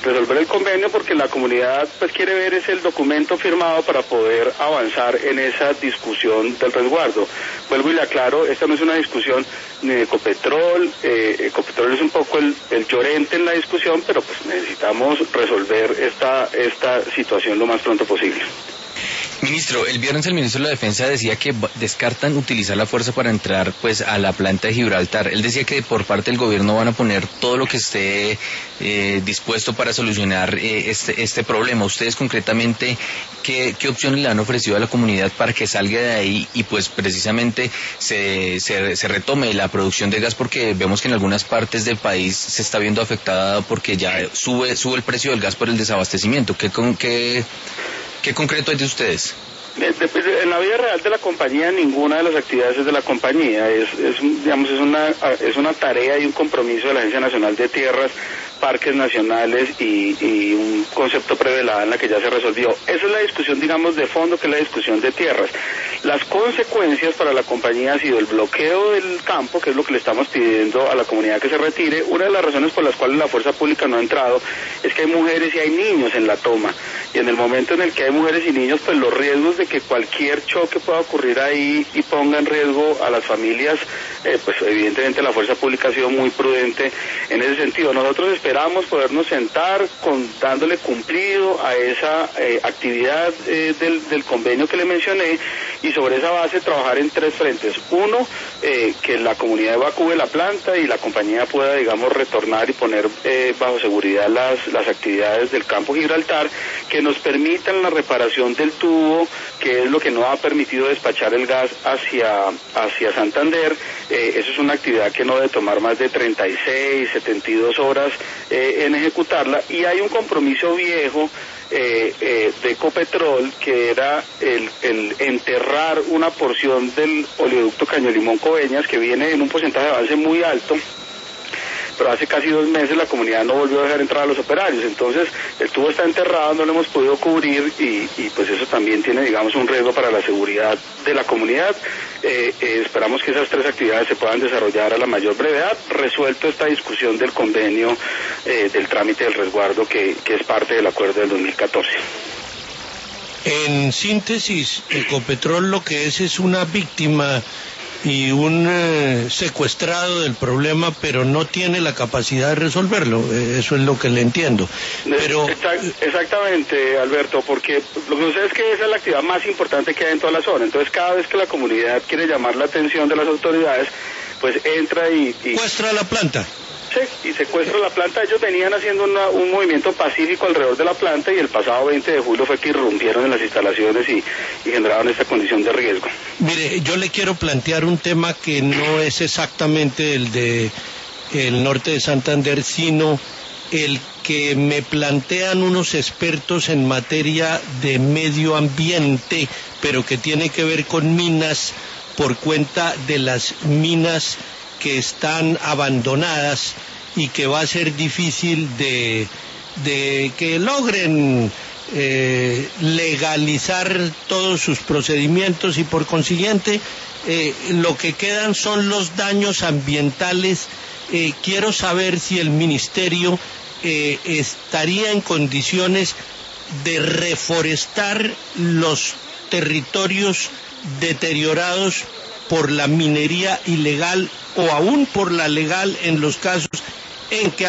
resolver el convenio, porque la comunidad pues quiere ver es el documento firmado para poder avanzar en esa discusión del resguardo. Vuelvo y le aclaro, esta no es una discusión ni de Ecopetrol, Ecopetrol es un poco el llorente en la discusión, pero pues necesitamos resolver esta situación lo más pronto posible. Ministro, el viernes el ministro de la Defensa decía que descartan utilizar la fuerza para entrar pues a la planta de Gibraltar. Él decía que por parte del gobierno van a poner todo lo que esté dispuesto para solucionar este problema. Ustedes concretamente, ¿qué opciones le han ofrecido a la comunidad para que salga de ahí y pues precisamente se retome la producción de gas? Porque vemos que en algunas partes del país se está viendo afectada porque ya sube el precio del gas por el desabastecimiento. ¿Qué concreto hay de ustedes? En la vida real de la compañía, ninguna de las actividades es de la compañía, es una tarea y un compromiso de la Agencia Nacional de Tierras, Parques Nacionales y un concepto prevelado en la que ya se resolvió. Esa es la discusión, digamos, de fondo, que es la discusión de tierras. Las consecuencias para la compañía ha sido el bloqueo del campo, que es lo que le estamos pidiendo a la comunidad que se retire. Una de las razones por las cuales la fuerza pública no ha entrado es que hay mujeres y hay niños en la toma, y en el momento en el que hay mujeres y niños, pues los riesgos de que cualquier choque pueda ocurrir ahí y ponga en riesgo a las familias, pues evidentemente la fuerza pública ha sido muy prudente en ese sentido. Nosotros esperamos podernos sentar dándole cumplido a esa actividad del convenio que le mencioné, y sobre esa base trabajar en tres frentes. Uno, que la comunidad evacúe la planta y la compañía pueda, digamos, retornar y poner bajo seguridad las actividades del campo Gibraltar, que nos permitan la reparación del tubo, que es lo que no ha permitido despachar el gas hacia Santander. Eso es una actividad que no debe tomar más de 36, 72 horas en ejecutarla, y hay un compromiso viejo de Ecopetrol, que era el enterrar una porción del oleoducto Caño-Limón-Coveñas, que viene en un porcentaje de avance muy alto, pero hace casi 2 meses la comunidad no volvió a dejar entrar a los operarios. Entonces el tubo está enterrado, no lo hemos podido cubrir, y pues eso también tiene, digamos, un riesgo para la seguridad de la comunidad. Esperamos que esas tres actividades se puedan desarrollar a la mayor brevedad, resuelto esta discusión del convenio del trámite del resguardo que es parte del acuerdo del 2014. En síntesis, Ecopetrol lo que es una víctima y un secuestrado del problema, pero no tiene la capacidad de resolverlo. Eso es lo que le entiendo. Pero exactamente, Alberto, porque lo que sucede es que esa es la actividad más importante que hay en toda la zona. Entonces, cada vez que la comunidad quiere llamar la atención de las autoridades, pues entra y secuestra la planta. Sí, y secuestra la planta. Ellos venían haciendo un movimiento pacífico alrededor de la planta, y el pasado 20 de julio fue que irrumpieron en las instalaciones y generaron esta condición de riesgo. Mire, yo le quiero plantear un tema que no es exactamente el de el norte de Santander, sino el que me plantean unos expertos en materia de medio ambiente, pero que tiene que ver con minas, por cuenta de las minas que están abandonadas y que va a ser difícil de que logren legalizar todos sus procedimientos, y por consiguiente lo que quedan son los daños ambientales. Quiero saber si el ministerio estaría en condiciones de reforestar los territorios deteriorados por la minería ilegal, o aún por la legal, en los casos en que